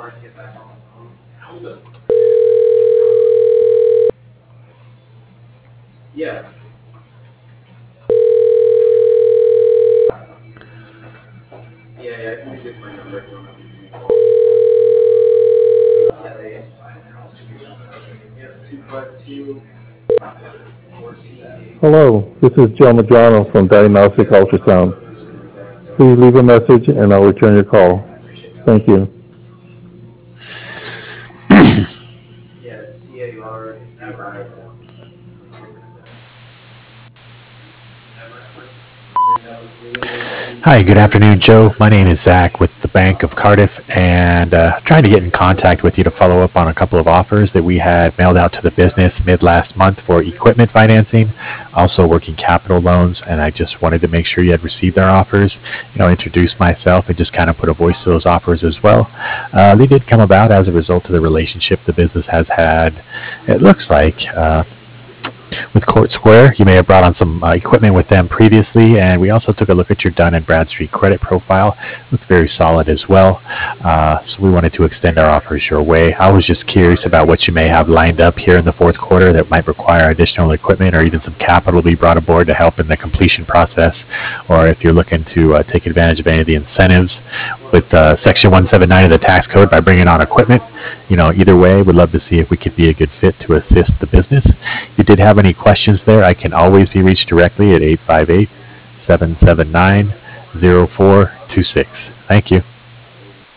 Hello, this is Joe Madrano from Diagnostic Ultrasound. Please leave a message and I'll return your call. Thank you. Hi, good afternoon, Joe. My name is Zach with the Bank of Cardiff, and trying to get in contact with you to follow up on a couple of offers that we had mailed out to the business mid last month for equipment financing, also working capital loans, and I just wanted to make sure you had received our offers, introduce myself and just kind of put a voice to those offers as well. They did come about as a result of the relationship the business has had, it looks like, with Court Square. You may have brought on some equipment with them previously, and we also took a look at your Dun & Bradstreet credit profile. Looked very solid as well, so we wanted to extend our offers your way. I was just curious about what you may have lined up here in the fourth quarter that might require additional equipment or even some capital to be brought aboard to help in the completion process, or if you're looking to take advantage of any of the incentives with Section 179 of the tax code by bringing on equipment. Either way, we'd love to see if we could be a good fit to assist the business. If you did have any questions there, I can always be reached directly at 858-779-0426. Thank you.